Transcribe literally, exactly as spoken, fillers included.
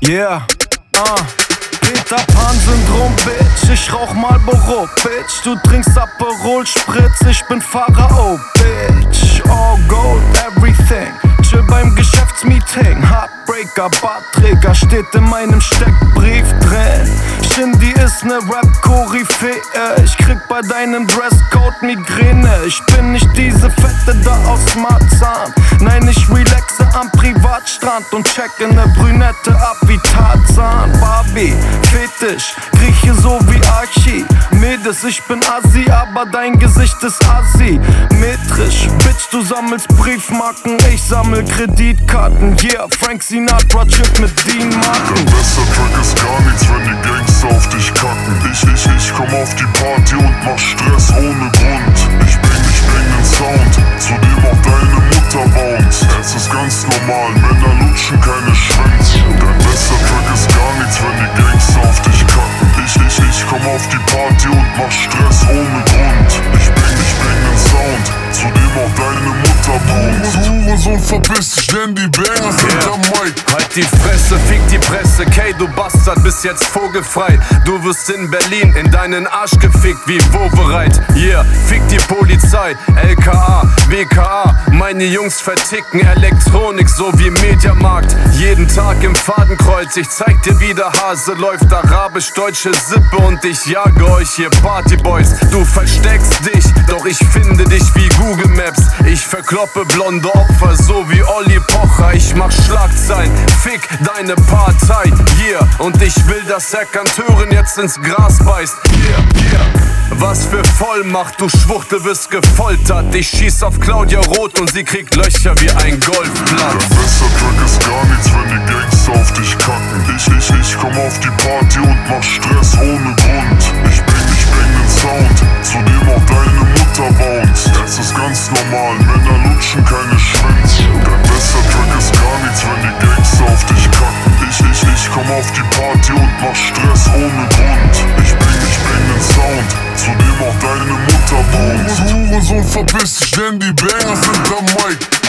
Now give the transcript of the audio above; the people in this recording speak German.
Yeah, uh. Peter Pan-Syndrom, Bitch. Ich rauch Marlboro, Bitch. Du trinkst Aperol Spritz, ich bin Pharao, Bitch. All gold, everything. Chill beim Geschäftsmeeting. Heartbreaker, Bartträger steht in meinem Steckbrief drin. Shindy ist ne Rap-Koryphäe. Ich krieg bei deinem Dresscode Migräne. Ich bin nicht diese Fette da aus Marzahn. Nein, ich relaxe am Privatstrand und checke ne Brünette ab wie Tarzan. Barbie, Fetisch, Grieche so wie Archimedes. Ich bin Assi, aber dein Gesicht ist Assi. Metrisch, Bitch, du sammelst Briefmarken, ich sammel Kreditkarten. Yeah, Frank Sinatra chippt mit Dean Martin. Der beste Track ist gar nichts, wenn die Gangster auf dich kacken. Ich, ich, ich komm auf die Party und mach Stress ohne Grund. Ich bring, ich bring den Sound, zu dem auch deine Mutter bounce. Es ist ganz normal, Männer lutschen keine Schwänze. Dein bester Track ist gar nichts, wenn die Gangster auf dich kacken. Ich, ich, ich komm auf die Party und mach Stress ohne Grund. Ich bring, ich bring den Sound, zu dem auch deine Mutter bounce. Hurensohn, verpiss dich, denn die Banger sind Yeah. am Mic. Halt die Fresse, fick die Presse, Kay, du Bastard, bist jetzt vogelfrei. Du wirst in Berlin in deinen Arsch gefickt wie Wovereit. Yeah, fick die Polizei, L K A, B K A. Meine Jungs verticken Elektronik so wie Mediamarkt. Jeden Tag im Fadenkreuz, ich zeig dir wie der Hase läuft. Arabisch-deutsche Sippe und ich jage euch, ihr Partyboys. Du versteckst dich, doch ich finde dich wie Google Maps. Ich verkloppe blonde Opfer, so wie Olli Pocher. Ich mach Schlagzeilen, fick deine Partei, yeah. Und ich will, dass Erkanteuren jetzt ins Gras beißt, yeah, yeah. Was für Vollmacht, du Schwuchtel, wirst gefoltert. Ich schieß auf Claudia Roth und sie kriegt Löcher wie ein Golfplatz. Dein bester Track ist gar nichts, wenn die Gangster auf dich kacken. Ich, ich, ich komm auf die Party und mach Stress ohne Grund. Ich bring, ich bring den Sound, zu dem auch deine Mutter bounce. Es ist ganz normal, Männer lutschen keine Schwänze. Dein bester Track ist gar nichts, wenn die Gangster auf dich kacken. Ich, ich, ich komm auf die Party und mach Stress ohne Grund. Ich bring, ich bring den Sound, zu dem auch deine Mutter bounce. Hurensohn, verpiss dich, denn die Banger sind am Mic.